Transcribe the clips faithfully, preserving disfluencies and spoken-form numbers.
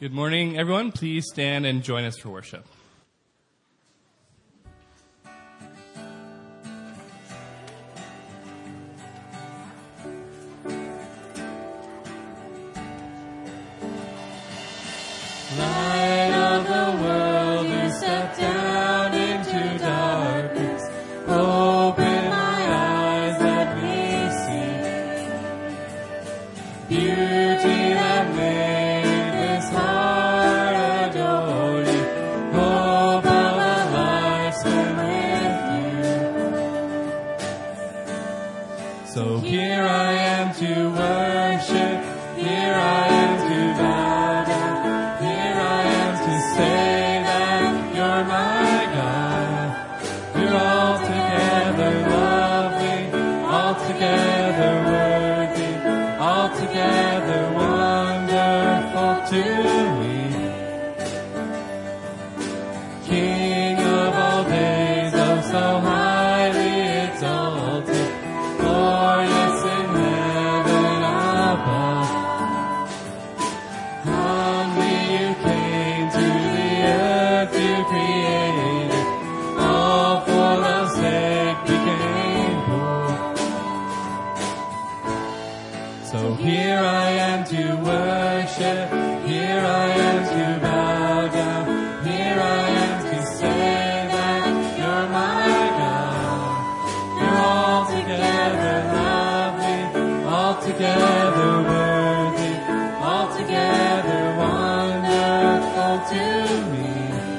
Good morning, everyone. Please stand and join us for worship. Light of the world, you step down into darkness. Open my eyes, let me see beauty that made this heart adore you. Hope of a life spent with you. So here I am to worship, here I am to bow down, here I am to say that you're my God. You're altogether lovely, altogether worthy, altogether wonderful to me. King of all days, oh so highly exalted, glorious in heaven above. Humbly you came to the earth you created, all for love's sake became poor. So here I am to worship, here I am to bow down, here I am to say that you're my God. You're altogether lovely, altogether worthy, altogether wonderful to me.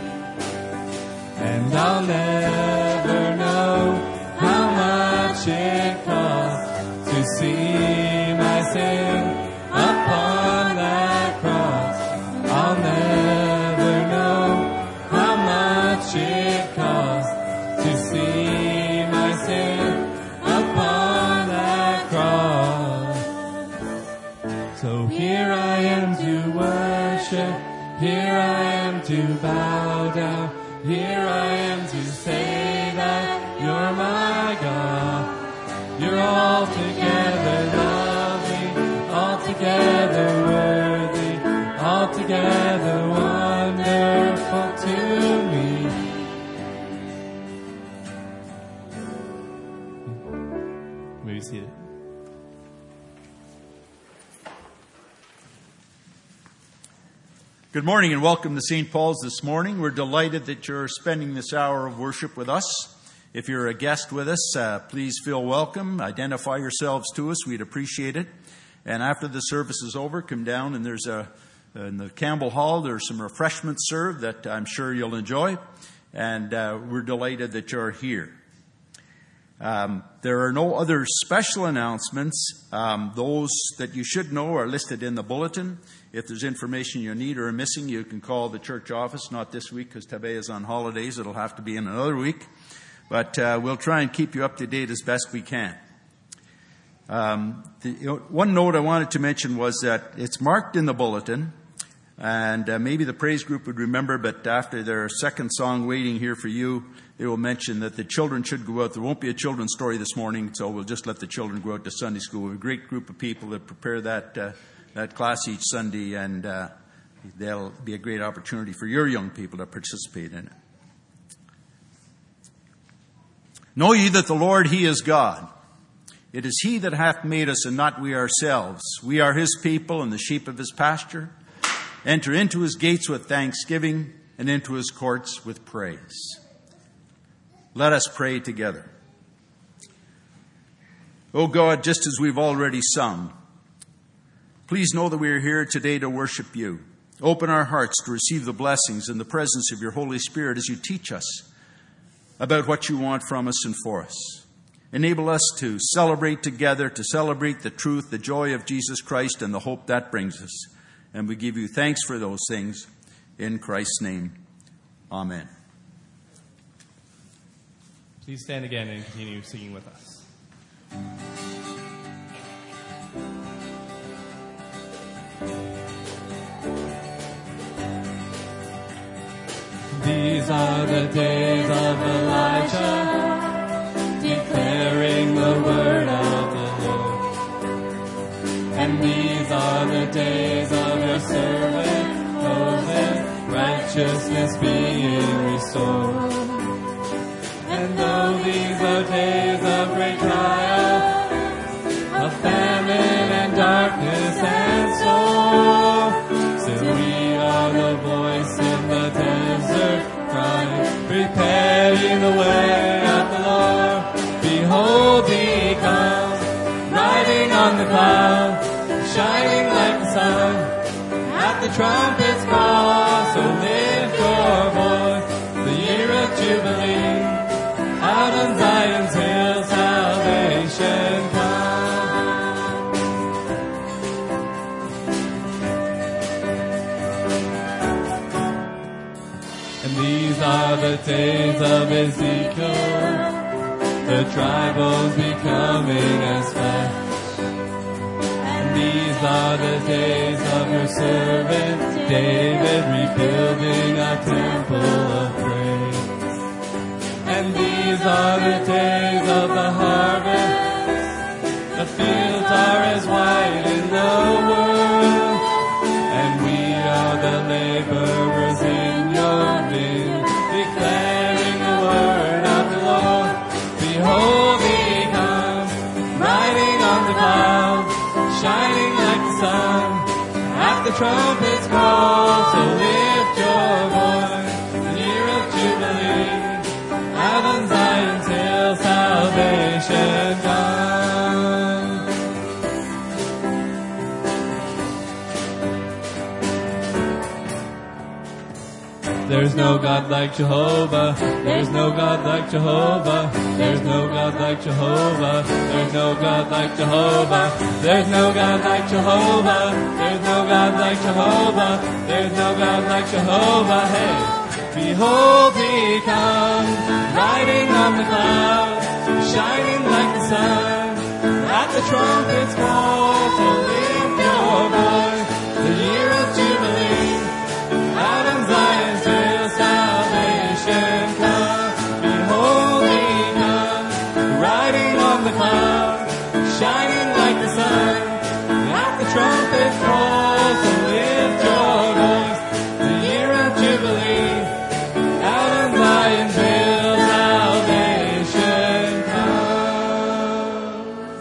And I'll never know how much it costs to see my sin upon that cross. I'll never know how much it costs to see my sin upon that cross. So here I am to worship, here I am to bow down, here I am to say that you're my God. You're altogether lovely, altogether worthy, altogether wonderful to me. May be seated. Good morning and welcome to Saint Paul's this morning. We're delighted that you're spending this hour of worship with us. If you're a guest with us, uh, please feel welcome. Identify yourselves to us. We'd appreciate it. And after the service is over, come down and there's a, in the Campbell Hall, there's some refreshments served that I'm sure you'll enjoy. And uh, we're delighted that you're here. Um, there are no other special announcements. Um, those that you should know are listed in the bulletin. If there's information you need or are missing, you can call the church office. Not this week because Tabea is on holidays. It'll have to be in another week. But uh, we'll try and keep you up to date as best we can. Um, the, you know, one note I wanted to mention was that it's marked in the bulletin. And uh, maybe the praise group would remember, but after their second song, Waiting Here for You, they will mention that the children should go out. There won't be a children's story this morning, so we'll just let the children go out to Sunday school. We have a great group of people that prepare that uh, that class each Sunday, and uh, there'll be a great opportunity for your young people to participate in it. Know ye that the Lord, He is God. It is He that hath made us, and not we ourselves. We are His people and the sheep of His pasture. Enter into His gates with thanksgiving, and into His courts with praise. Let us pray together. O God, just as we've already sung, please know that we are here today to worship You. Open our hearts to receive the blessings and the presence of Your Holy Spirit as You teach us about what You want from us and for us. Enable us to celebrate together, to celebrate the truth, the joy of Jesus Christ, and the hope that brings us. And we give You thanks for those things. In Christ's name, amen. Please stand again and continue singing with us. These are the days of Elijah, declaring the word of the Lord. And these are the days of your servant righteousness being restored. And though these are days of great trial, of famine and darkness and sorrow, still we are the voice in the desert crying, preparing the way of the Lord. Behold, he comes, riding on the cloud, shining like the sun. At the trumpet's call, so lift your voice, the year of Jubilee. Out on Zion's hill, salvation comes. And these are the days of Ezekiel, the dry bones becoming as flesh. And these are the days of your servant David, rebuilding a temple of praise. And these are the days of the harvest. The fields are as white in the world, and we are the laborers in your vineyard, declaring the word of the Lord. Behold, he comes, riding on the clouds, shining like the sun. At the trumpet's call, so lift your voice, the year of Jubilee. Out on Zion's hill, salvation comes. There's no God like Jehovah. There's no God like Jehovah. There's no God like Jehovah. There's no God like Jehovah. There's no God like Jehovah. There's no God like Jehovah. There's no God like Jehovah. Hey, behold, he comes, riding on the clouds, shining like the sun. At the trumpet's call, so lift your voice, the year of Jubilee. Out on Zion's hill, salvation comes. Behold, he comes, riding on the clouds, shining like the sun. At the trumpet's call, so lift your voice, the year of Jubilee. Out on Zion's hill, salvation comes.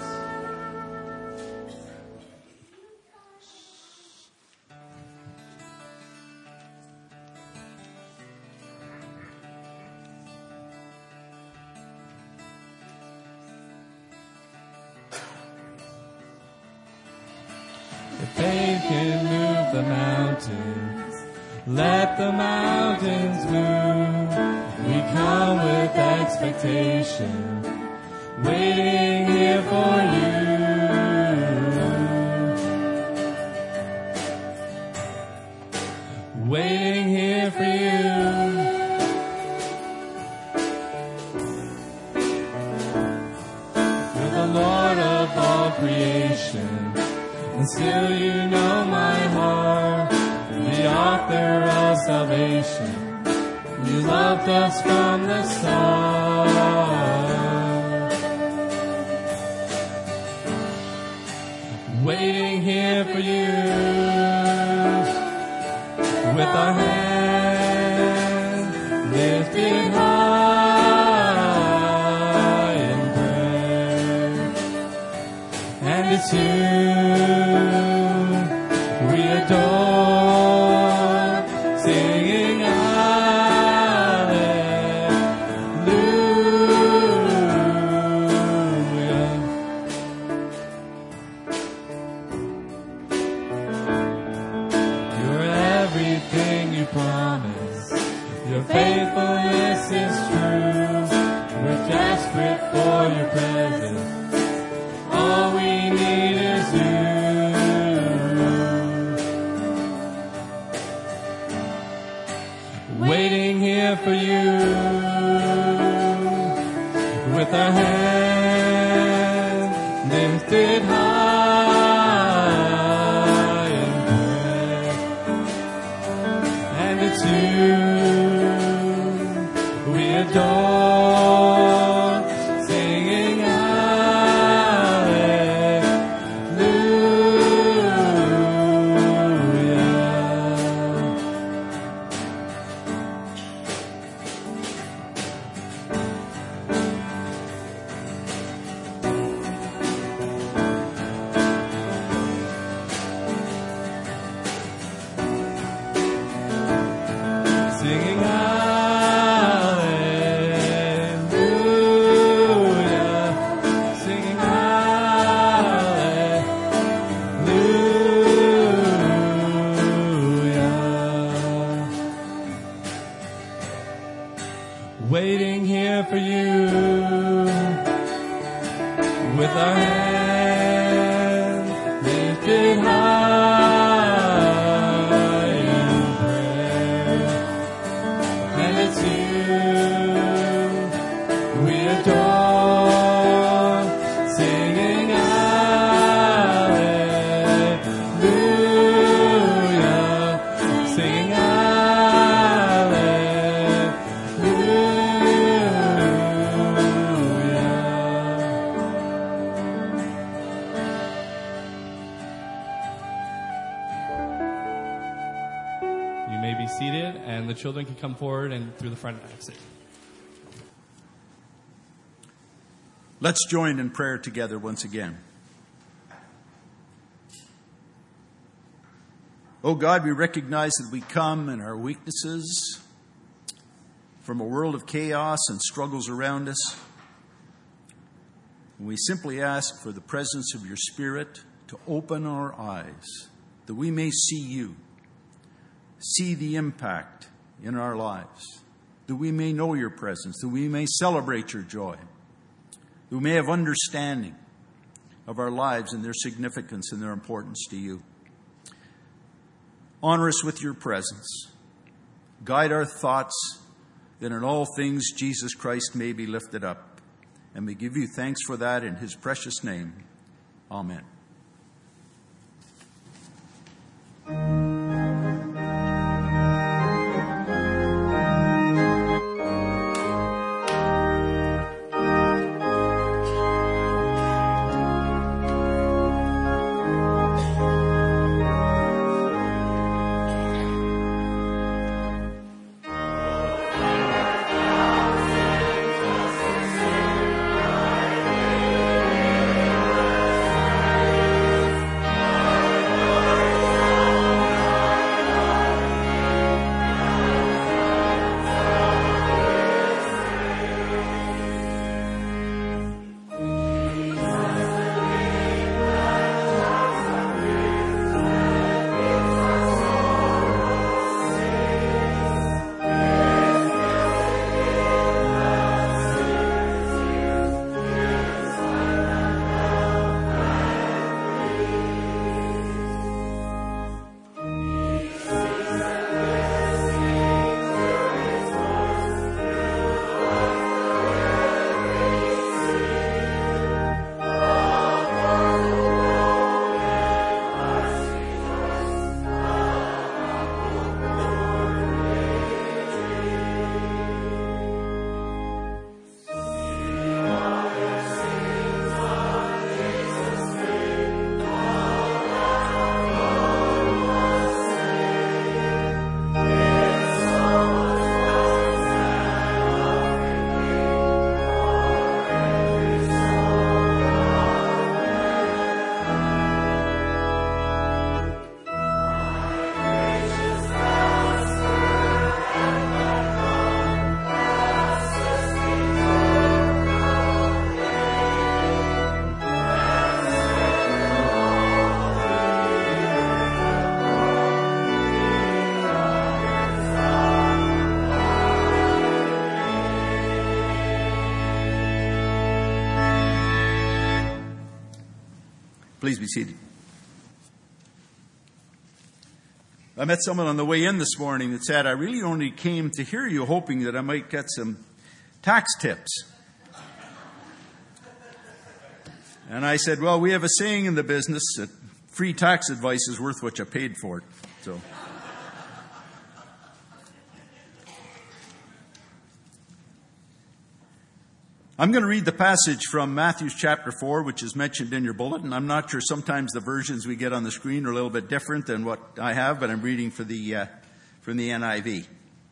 If faith can move the mountains, let the mountains move. We come with expectation, waiting here for you. Waiting here for you. You're the Lord of all creation, and still you know my heart, the author of salvation. You loved us from the start. Waiting here for you, with our hands lifted high in prayer. And it's you we adore, singing hallelujah. You're everything you promise, your faithfulness is true. We're desperate for your presence, all we need is you. Waiting here for you, with our hands lifted high in prayer. And it's you we adore, singing hallelujah. may be seated, and the children can come forward and through the front exit. Let's join in prayer together once again. Oh God, we recognize that we come in our weaknesses from a world of chaos and struggles around us. And we simply ask for the presence of your Spirit to open our eyes, that we may see you, see the impact in our lives, that we may know your presence, that we may celebrate your joy, that we may have understanding of our lives and their significance and their importance to you. Honor us with your presence. Guide our thoughts, that in all things Jesus Christ may be lifted up. And we give you thanks for that in his precious name. Amen. Please be seated. I met someone on the way in this morning that said, I really only came to hear you hoping that I might get some tax tips. And I said, well, we have a saying in the business that free tax advice is worth what you paid for it. So I'm going to read the passage from Matthew chapter four, which is mentioned in your bulletin. I'm not sure, sometimes the versions we get on the screen are a little bit different than what I have, but I'm reading for the, uh, from the N I V.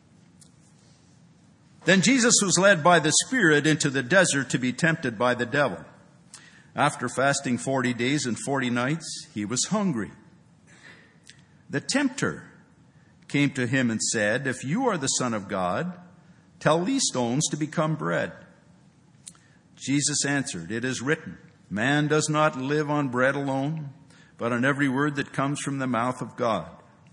Then Jesus was led by the Spirit into the desert to be tempted by the devil. After fasting forty days and forty nights, he was hungry. The tempter came to him and said, if you are the Son of God, tell these stones to become bread. Jesus answered, it is written, man does not live on bread alone, but on every word that comes from the mouth of God.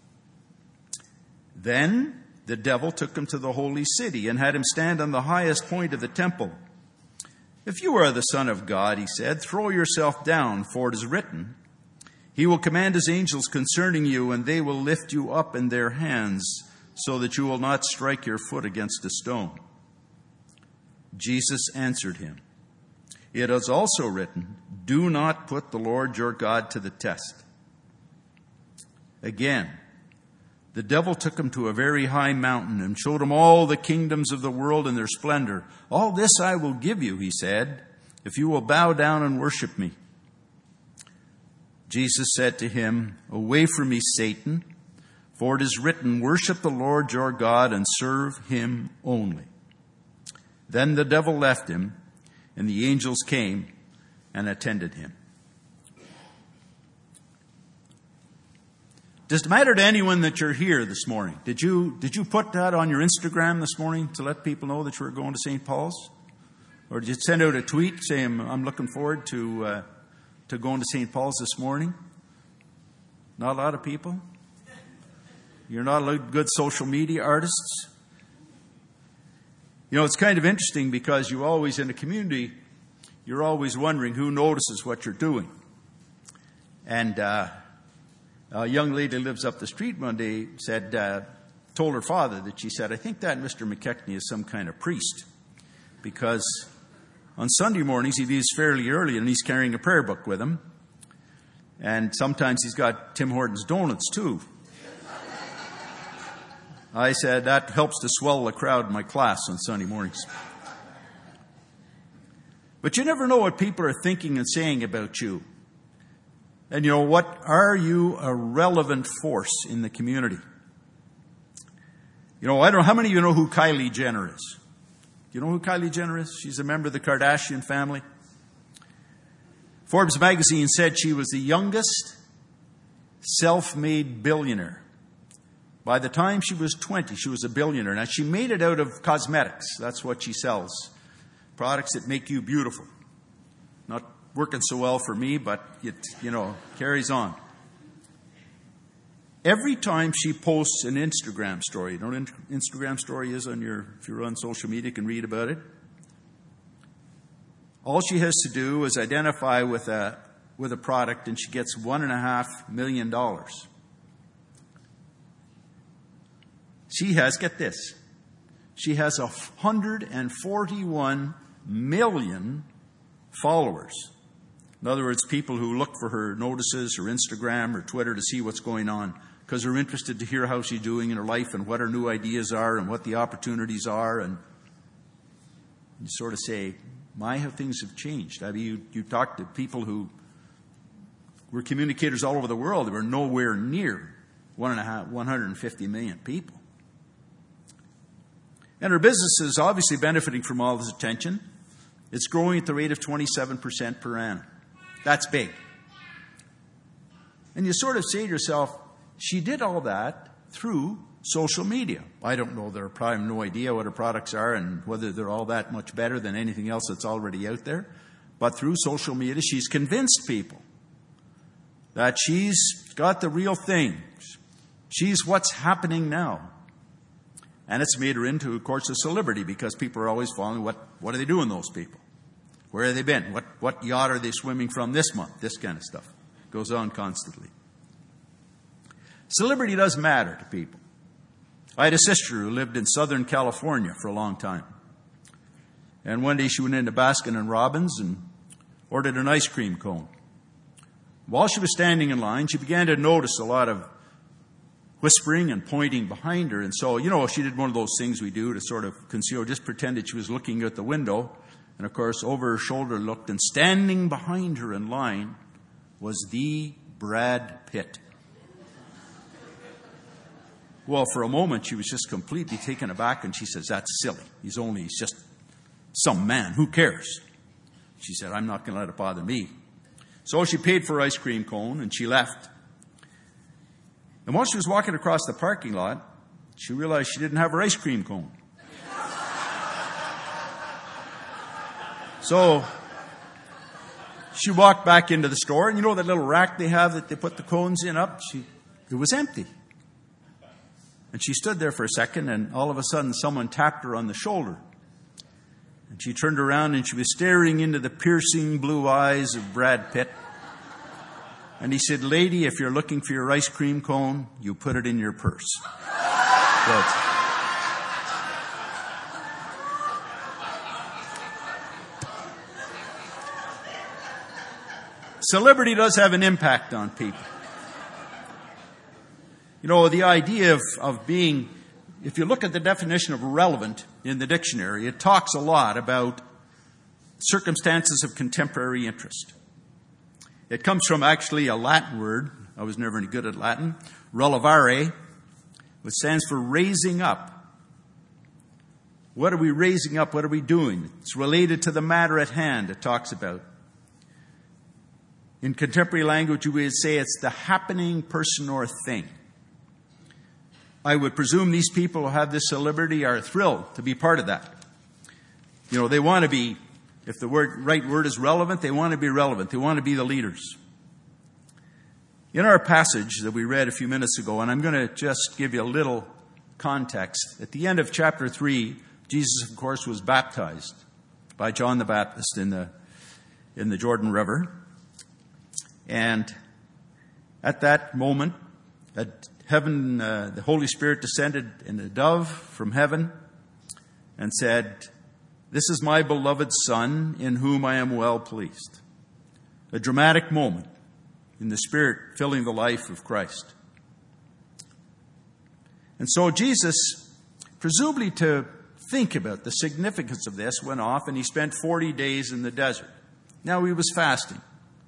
Then the devil took him to the holy city and had him stand on the highest point of the temple. If you are the Son of God, he said, throw yourself down, for it is written, he will command his angels concerning you, and they will lift you up in their hands, so that you will not strike your foot against a stone. Jesus answered him, it is also written, do not put the Lord your God to the test. Again, the devil took him to a very high mountain and showed him all the kingdoms of the world and their splendor. All this I will give you, he said, if you will bow down and worship me. Jesus said to him, away from me, Satan, For it is written, worship the Lord your God and serve him only. Then the devil left him, and the angels came and attended him. Does it matter to anyone that you're here this morning? Did you, did you put that on your Instagram this morning to let people know that you were going to Saint Paul's? Or did you send out a tweet saying, I'm looking forward to, uh, to going to Saint Paul's this morning? Not a lot of people. You're not a good social media artists. You know, it's kind of interesting because you always, in a community, you're always wondering who notices what you're doing. And uh, a young lady who lives up the street one day said, uh, told her father that she said, I think that Mister McKechnie is some kind of priest. Because on Sunday mornings he leaves fairly early and he's carrying a prayer book with him. And sometimes he's got Tim Hortons donuts too. I said, that helps to swell the crowd in my class on Sunday mornings. But you never know what people are thinking and saying about you. And you know what? Are you a relevant force in the community? You know, I don't know, how many of you know who Kylie Jenner is? You know who Kylie Jenner is? She's a member of the Kardashian family. Forbes magazine said she was the youngest self-made billionaire. By the time she was twenty, she was a billionaire. Now, she made it out of cosmetics. That's what she sells. Products that make you beautiful. Not working so well for me, but it, you know, carries on. Every time she posts an Instagram story, you know what an Instagram story is on your, if you're on social media, you can read about it. All she has to do is identify with a, with a product and she gets one and a half million dollars. She has, get this, she has one hundred forty-one million followers. In other words, people who look for her notices or Instagram or Twitter to see what's going on because they're interested to hear how she's doing in her life and what her new ideas are and what the opportunities are. And you sort of say, my, how things have changed. I mean, you, you talk to people who were communicators all over the world. They were nowhere near one and a half, one hundred fifty million people. And her business is obviously benefiting from all this attention. It's growing at the rate of twenty-seven percent per annum. That's big. And you sort of say to yourself, she did all that through social media. I don't know, they're probably no idea what her products are and whether they're all that much better than anything else that's already out there. But through social media, she's convinced people that she's got the real things. She's what's happening now. And it's made her into, of course, a celebrity because people are always following what, what are they doing, those people? Where have they been? What, what yacht are they swimming from this month? This kind of stuff goes on constantly. Celebrity does matter to people. I had a sister who lived in Southern California for a long time. And one day she went into Baskin and Robbins and ordered an ice cream cone. While she was standing in line, she began to notice a lot of whispering and pointing behind her. And so, you know, she did one of those things we do to sort of conceal, just pretended she was looking out the window. And of course, over her shoulder looked, and standing behind her in line was the Brad Pitt. Well, for a moment, she was just completely taken aback, and she says, that's silly. He's only, he's just some man. Who cares? She said, I'm not going to let it bother me. So she paid for her ice cream cone, and she left. And while she was walking across the parking lot, she realized she didn't have her ice cream cone. So she walked back into the store, and you know that little rack they have that they put the cones in up? She, it was empty. And she stood there for a second, and all of a sudden someone tapped her on the shoulder. And she turned around, and she was staring into the piercing blue eyes of Brad Pitt. And he said, lady, if you're looking for your ice cream cone, you put it in your purse. So celebrity does have an impact on people. You know, the idea of, of being, if you look at the definition of relevant in the dictionary, it talks a lot about circumstances of contemporary interest. It comes from actually a Latin word. I was never any good at Latin. Relevare, which stands for raising up. What are we raising up? What are we doing? It's related to the matter at hand, it talks about. In contemporary language, we would say it's the happening person or thing. I would presume these people who have this celebrity are thrilled to be part of that. You know, they want to be, if the word, right word is relevant, they want to be relevant. They want to be the leaders. In our passage that we read a few minutes ago, and I'm going to just give you a little context. At the end of chapter three, Jesus, of course, was baptized by John the Baptist in the, in the Jordan River. And at that moment, at heaven, uh, the Holy Spirit descended in a dove from heaven and said, "This is my beloved Son, in whom I am well pleased." A dramatic moment in the Spirit filling the life of Christ. And so Jesus, presumably to think about the significance of this, went off and he spent forty days in the desert. Now he was fasting.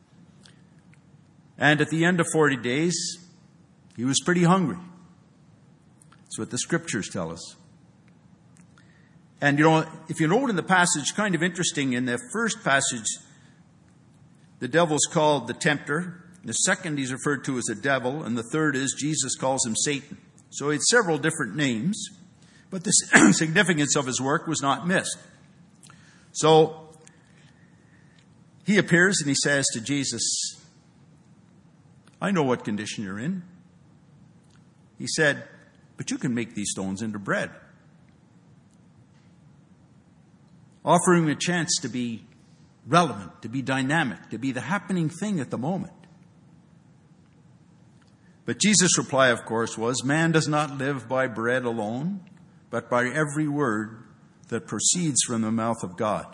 And at the end of forty days, he was pretty hungry. That's what the scriptures tell us. And you know, if you note in the passage, kind of interesting, in the first passage, the devil's called the tempter. The second he's referred to as a devil. And the third is Jesus calls him Satan. So it's several different names. But the significance of his work was not missed. So he appears and he says to Jesus, "I know what condition you're in." He said, "But you can make these stones into bread." Offering him a chance to be relevant, to be dynamic, to be the happening thing at the moment. But Jesus' reply, of course, was, "Man does not live by bread alone, but by every word that proceeds from the mouth of God."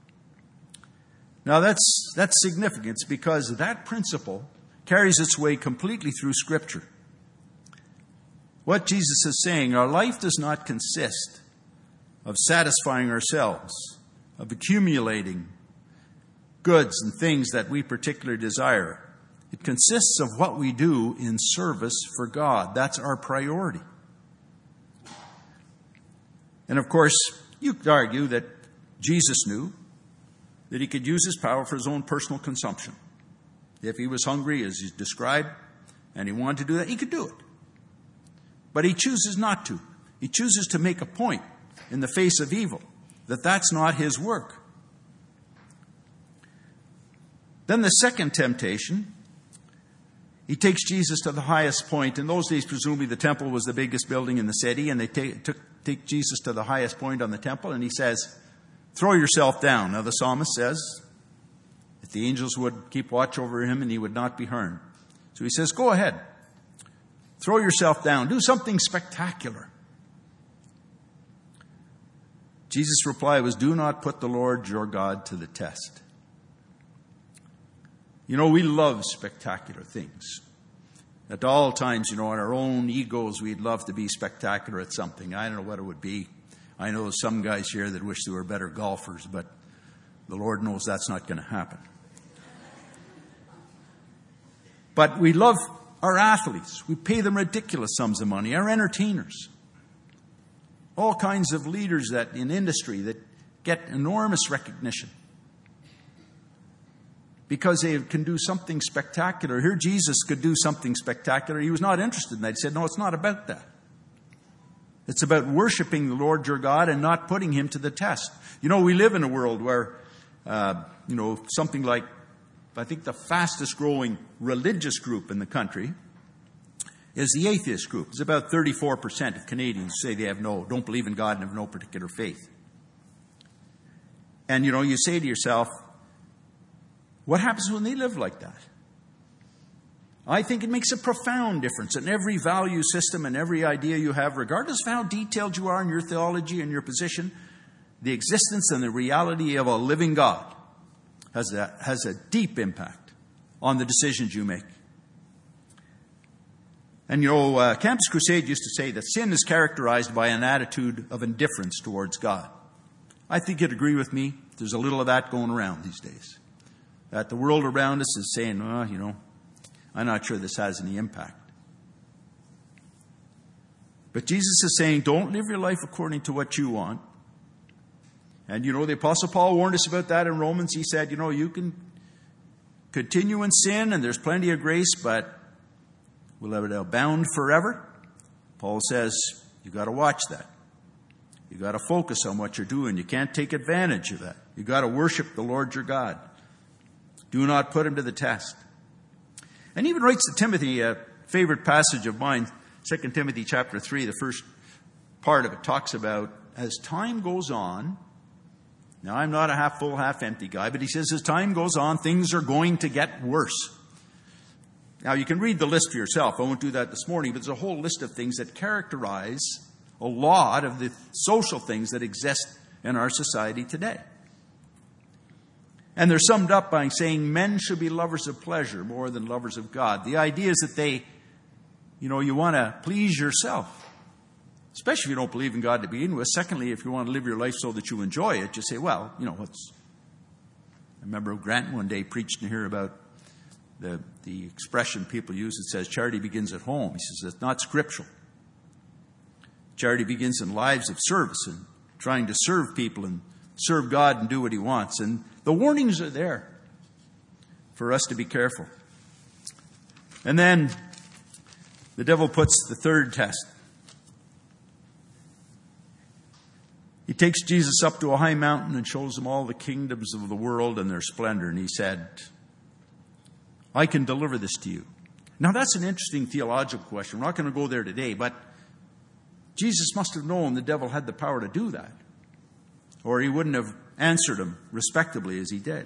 Now that's, that's significant because that principle carries its way completely through Scripture. What Jesus is saying, our life does not consist of satisfying ourselves, of accumulating goods and things that we particularly desire. It consists of what we do in service for God. That's our priority. And of course, you could argue that Jesus knew that he could use his power for his own personal consumption. If he was hungry, as he's described, and he wanted to do that, he could do it. But he chooses not to. He chooses to make a point in the face of evil that that's not his work. Then the second temptation, he takes Jesus to the highest point. In those days, presumably the temple was the biggest building in the city, and they take, took, take Jesus to the highest point on the temple, and he says, "Throw yourself down." Now the psalmist says that the angels would keep watch over him and he would not be harmed. So he says, "Go ahead. Throw yourself down. Do something spectacular." Jesus' reply was, "Do not put the Lord your God to the test." You know, we love spectacular things. At all times, you know, in our own egos, we'd love to be spectacular at something. I don't know what it would be. I know some guys here that wish they were better golfers, but the Lord knows that's not going to happen. But we love our athletes. We pay them ridiculous sums of money. Our entertainers. All kinds of leaders that in industry that get enormous recognition because they can do something spectacular. Here Jesus could do something spectacular. He was not interested in that. He said, "No, it's not about that. It's about worshiping the Lord your God and not putting him to the test." You know, we live in a world where, uh, you know, something like, I think the fastest growing religious group in the country is the atheist group. It's about thirty-four percent of Canadians say they have no, don't believe in God and have no particular faith. And, you know, you say to yourself, what happens when they live like that? I think it makes a profound difference in every value system and every idea you have, regardless of how detailed you are in your theology and your position. The existence and the reality of a living God has a, has a deep impact on the decisions you make. And you know, uh, Campus Crusade used to say that sin is characterized by an attitude of indifference towards God. I think you'd agree with me. There's a little of that going around these days. That the world around us is saying, well, you know, I'm not sure this has any impact. But Jesus is saying, don't live your life according to what you want. And, you know, the Apostle Paul warned us about that in Romans. He said, you know, you can continue in sin and there's plenty of grace, but will it abound forever? Paul says, you got to watch that. You got to focus on what you're doing. You can't take advantage of that. You got to worship the Lord your God. Do not put him to the test. And he even writes to Timothy, a favorite passage of mine, Second Timothy chapter three, the first part of it talks about, as time goes on, now I'm not a half full, half empty guy, but he says as time goes on, things are going to get worse. Now you can read the list for yourself. I won't do that this morning, but there's a whole list of things that characterize a lot of the social things that exist in our society today. And they're summed up by saying men should be lovers of pleasure more than lovers of God. The idea is that they, you know, you want to please yourself, especially if you don't believe in God to begin with. Secondly, if you want to live your life so that you enjoy it, just say, well, you know, what's... I remember Grant one day preached in here about the, the expression people use that says charity begins at home. He says it's not scriptural. Charity begins in lives of service and trying to serve people and serve God and do what he wants. And the warnings are there for us to be careful. And then the devil puts the third test. He takes Jesus up to a high mountain and shows him all the kingdoms of the world and their splendor. And he said, I can deliver this to you. Now that's an interesting theological question. We're not going to go there today, but Jesus must have known the devil had the power to do that, or he wouldn't have answered him respectably as he did.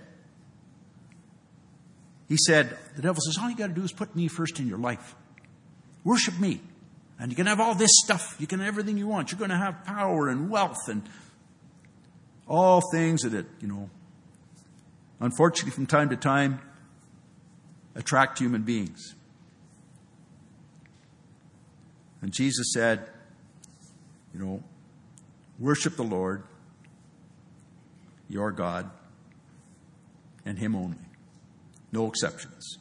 He said, the devil says, all you got to do is put me first in your life. Worship me. And you can have all this stuff. You can have everything you want. You're going to have power and wealth and all things that, it, you know, unfortunately from time to time, attract human beings. And Jesus said, you know, worship the Lord, your God, and him only. No exceptions.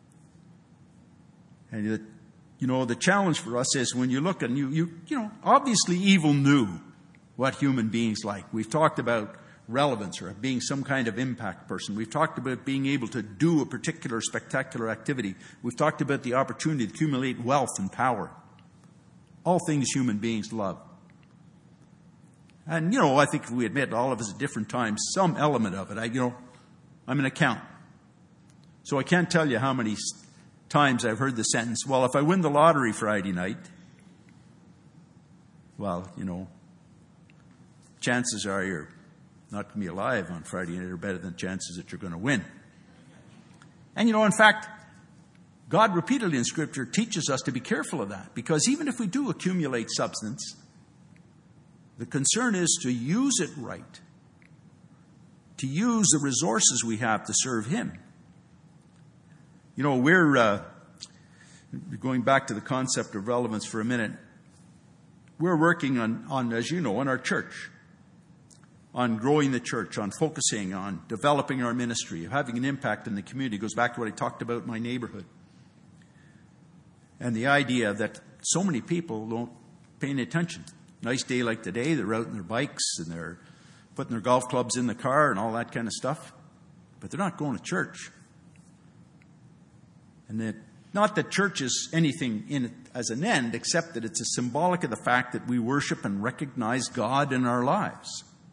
And it, you know, the challenge for us is when you look and you, you, you know, obviously evil knew what human beings like. We've talked about relevance or being some kind of impact person. We've talked about being able to do a particular spectacular activity. We've talked about the opportunity to accumulate wealth and power. All things human beings love. And, you know, I think if we admit all of us at different times, some element of it, I, you know, I'm an accountant. So I can't tell you how many times I've heard the sentence, well, if I win the lottery Friday night, well, you know, chances are you're not going to be alive on Friday night are better than chances that you're going to win. And, you know, in fact, God repeatedly in Scripture teaches us to be careful of that, because even if we do accumulate substance, the concern is to use it right, to use the resources we have to serve him. You know, we're uh, going back to the concept of relevance for a minute. We're working on, on, as you know, on our church, on growing the church, on focusing on developing our ministry, having an impact in the community. It goes back to what I talked about in my neighborhood. And the idea that so many people don't pay any attention. Nice day like today, they're out on their bikes and they're putting their golf clubs in the car and all that kind of stuff. But they're not going to church. And that, not that church is anything in it as an end, except that it's a symbolic of the fact that we worship and recognize God in our lives.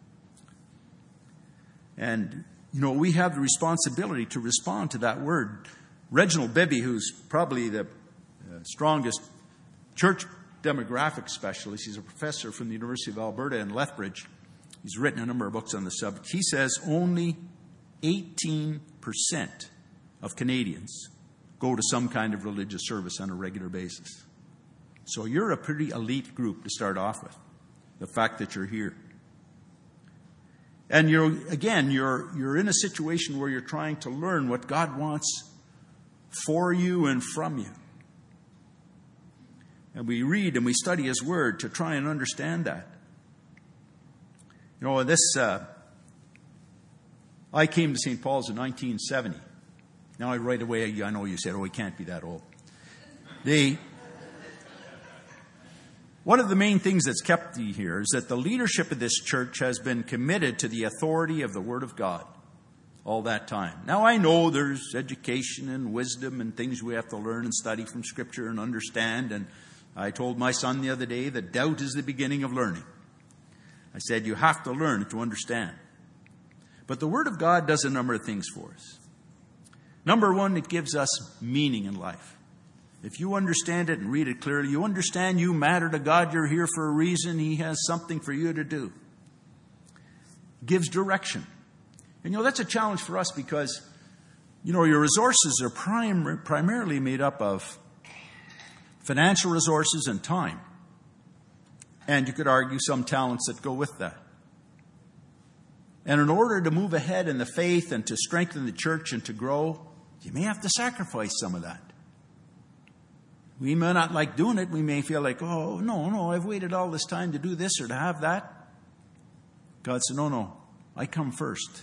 And, you know, we have the responsibility to respond to that word. Reginald Bibby, who's probably the uh, strongest church demographic specialist, he's a professor from the University of Alberta in Lethbridge. He's written a number of books on the subject. He says only eighteen percent of Canadians go to some kind of religious service on a regular basis. So you're a pretty elite group to start off with, the fact that you're here. And you're, again, you're, you're in a situation where you're trying to learn what God wants for you and from you. And we read and we study his word to try and understand that. You know, this, uh, I came to Saint Paul's in nineteen seventy. Now, I right away, I know you said, oh, he can't be that old. They, One of the main things that's kept me here is that the leadership of this church has been committed to the authority of the Word of God all that time. Now, I know there's education and wisdom and things we have to learn and study from Scripture and understand. And I told my son the other day that doubt is the beginning of learning. I said, you have to learn to understand. But the Word of God does a number of things for us. Number one, it gives us meaning in life. If you understand it and read it clearly, you understand you matter to God. You're here for a reason. He has something for you to do. It gives direction. And, you know, that's a challenge for us because, you know, your resources are prim- primarily made up of financial resources and time. And you could argue some talents that go with that. And in order to move ahead in the faith and to strengthen the church and to grow, you may have to sacrifice some of that. We may not like doing it. We may feel like, oh, no, no, I've waited all this time to do this or to have that. God said, no, no, I come first.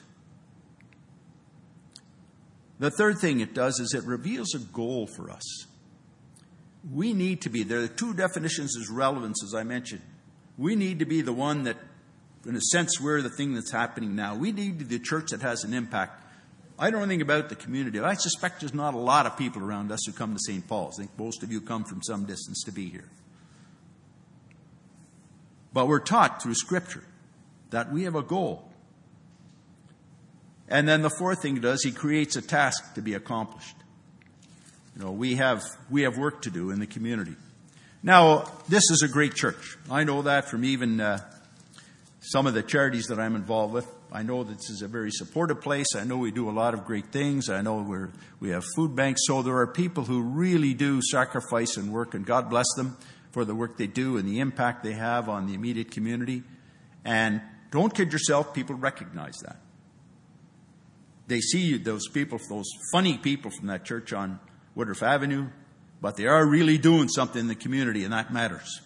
The third thing it does is it reveals a goal for us. We need to be, there are two definitions of relevance, as I mentioned. We need to be the one that, in a sense, we're the thing that's happening now. We need to be the church that has an impact. I don't know anything about the community. I suspect there's not a lot of people around us who come to Saint Paul's. I think most of you come from some distance to be here. But we're taught through Scripture that we have a goal. And then the fourth thing he does, he creates a task to be accomplished. You know, we have we have work to do in the community. Now, this is a great church. I know that from even uh, some of the charities that I'm involved with. I know this is a very supportive place. I know we do a lot of great things. I know we're, we have food banks. So there are people who really do sacrifice and work, and God bless them for the work they do and the impact they have on the immediate community. And don't kid yourself, people recognize that. They see those people, those funny people from that church on Woodruff Avenue, but they are really doing something in the community, and that matters.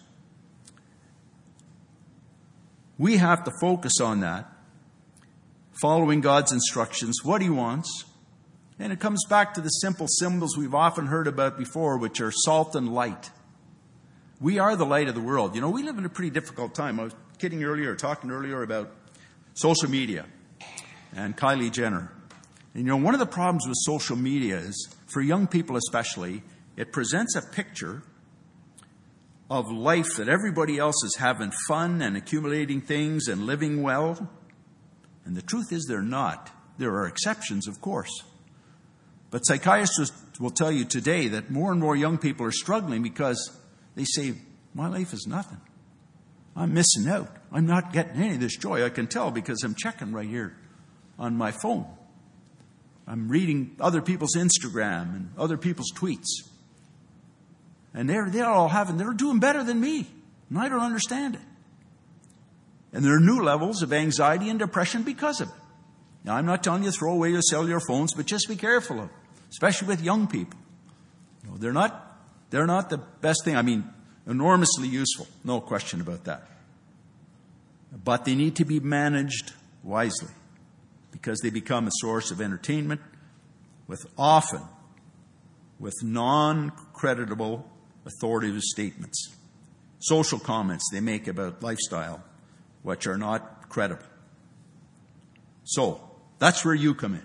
We have to focus on that, following God's instructions, what He wants. And it comes back to the simple symbols we've often heard about before, which are salt and light. We are the light of the world. You know, we live in a pretty difficult time. I was kidding earlier, talking earlier about social media and Kylie Jenner. And, you know, one of the problems with social media is, for young people especially, it presents a picture of life that everybody else is having fun and accumulating things and living well. And the truth is they're not. There are exceptions, of course. But psychiatrists will tell you today that more and more young people are struggling because they say, my life is nothing. I'm missing out. I'm not getting any of this joy. I can tell because I'm checking right here on my phone. I'm reading other people's Instagram and other people's tweets. And they're, they're all having, they're doing better than me. And I don't understand it. And there are new levels of anxiety and depression because of it. Now, I'm not telling you to throw away your cellular phones, but just be careful of it, especially with young people. You know, they're not, they're not the best thing. I mean, enormously useful, no question about that. But they need to be managed wisely because they become a source of entertainment with often with non-creditable authoritative statements, social comments they make about lifestyle, which are not credible. So, that's where you come in.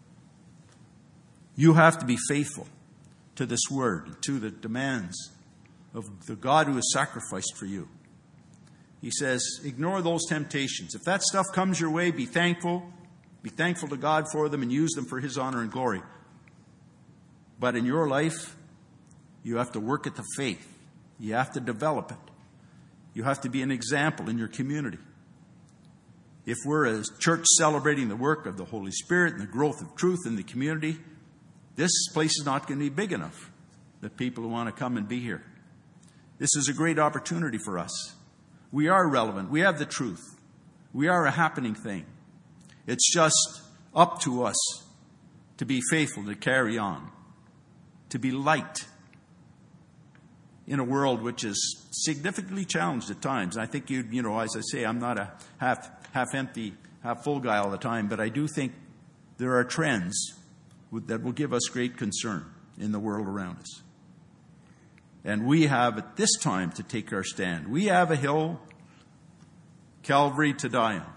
You have to be faithful to this word, to the demands of the God who has sacrificed for you. He says, ignore those temptations. If that stuff comes your way, be thankful. Be thankful to God for them and use them for His honor and glory. But in your life, you have to work at the faith. You have to develop it. You have to be an example in your community. If we're a church celebrating the work of the Holy Spirit and the growth of truth in the community, this place is not going to be big enough that people who want to come and be here. This is a great opportunity for us. We are relevant. We have the truth. We are a happening thing. It's just up to us to be faithful, to carry on, to be light in a world which is significantly challenged at times. I think you, you know, as I say, I'm not a half half empty, half full guy all the time, but I do think there are trends that will give us great concern in the world around us. And we have at this time to take our stand. We have a hill, Calvary, to die on.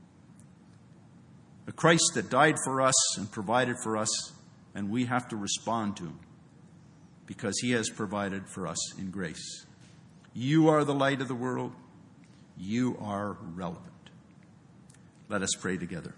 A Christ that died for us and provided for us, and we have to respond to him because he has provided for us in grace. You are the light of the world. You are relevant. Let us pray together.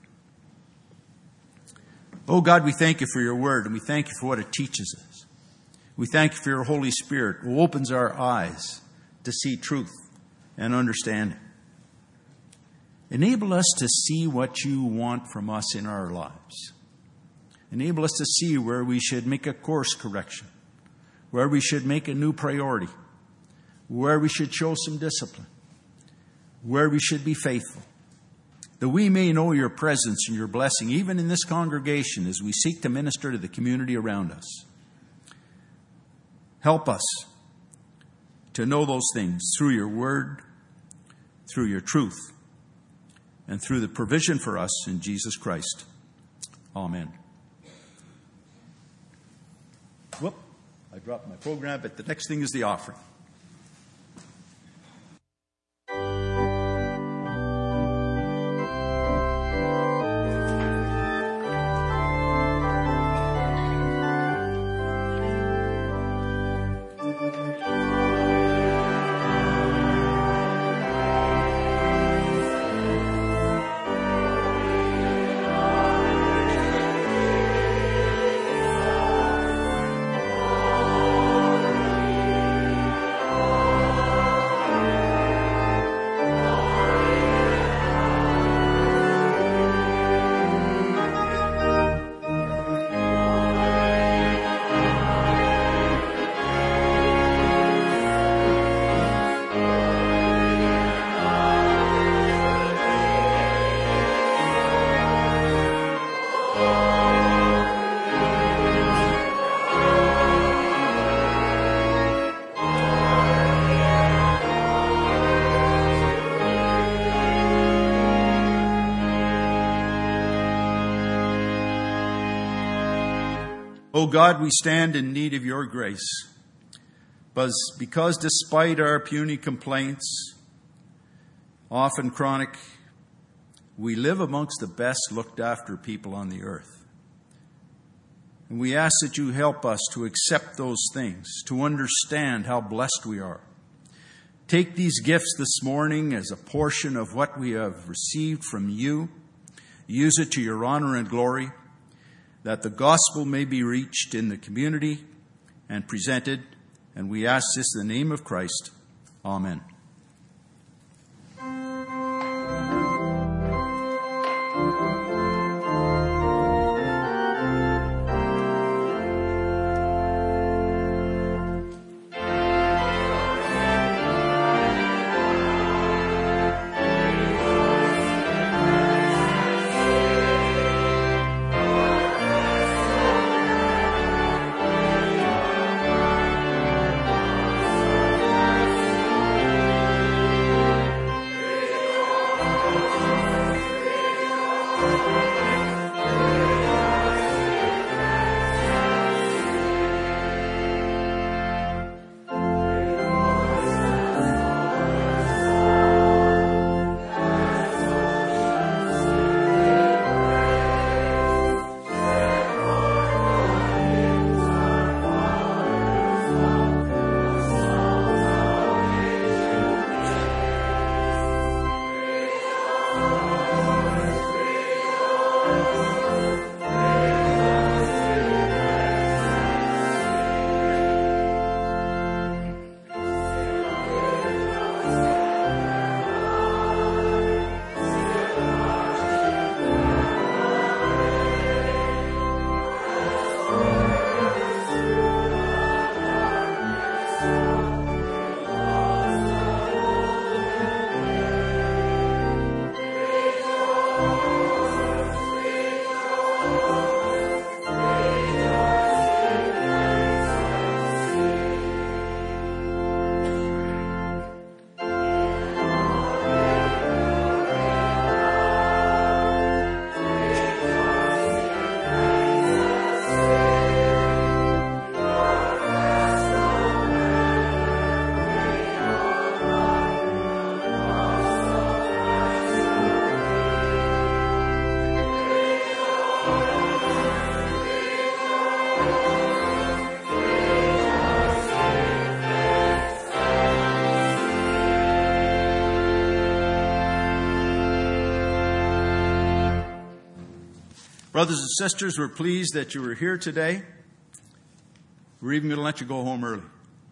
Oh God, we thank you for your word, and we thank you for what it teaches us. We thank you for your Holy Spirit who opens our eyes to see truth and understanding. Enable us to see what you want from us in our lives. Enable us to see where we should make a course correction, where we should make a new priority, where we should show some discipline, where we should be faithful, that we may know your presence and your blessing, even in this congregation, as we seek to minister to the community around us. Help us to know those things through your word, through your truth, and through the provision for us in Jesus Christ. Amen. Whoop, I dropped my program, but the next thing is the offering. O God, we stand in need of your grace, because despite our puny complaints, often chronic, we live amongst the best looked after people on the earth. And we ask that you help us to accept those things, to understand how blessed we are. Take these gifts this morning as a portion of what we have received from you. Use it to your honor and glory, that the gospel may be reached in the community and presented. And we ask this in the name of Christ. Amen. Brothers and sisters, we're pleased that you were here today. We're even going to let you go home early.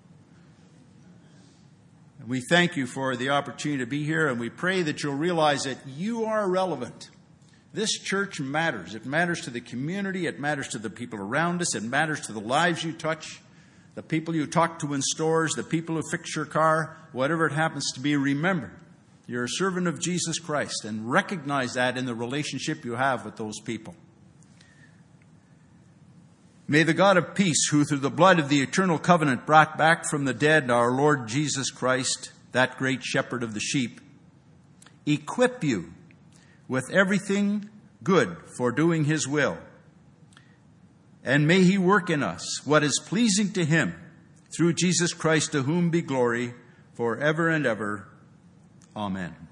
We thank you for the opportunity to be here, and we pray that you'll realize that you are relevant. This church matters. It matters to the community. It matters to the people around us. It matters to the lives you touch, the people you talk to in stores, the people who fix your car, whatever it happens to be. Remember, you're a servant of Jesus Christ, and recognize that in the relationship you have with those people. May the God of peace, who through the blood of the eternal covenant brought back from the dead our Lord Jesus Christ, that great shepherd of the sheep, equip you with everything good for doing his will. And may he work in us what is pleasing to him, through Jesus Christ, to whom be glory forever and ever. Amen.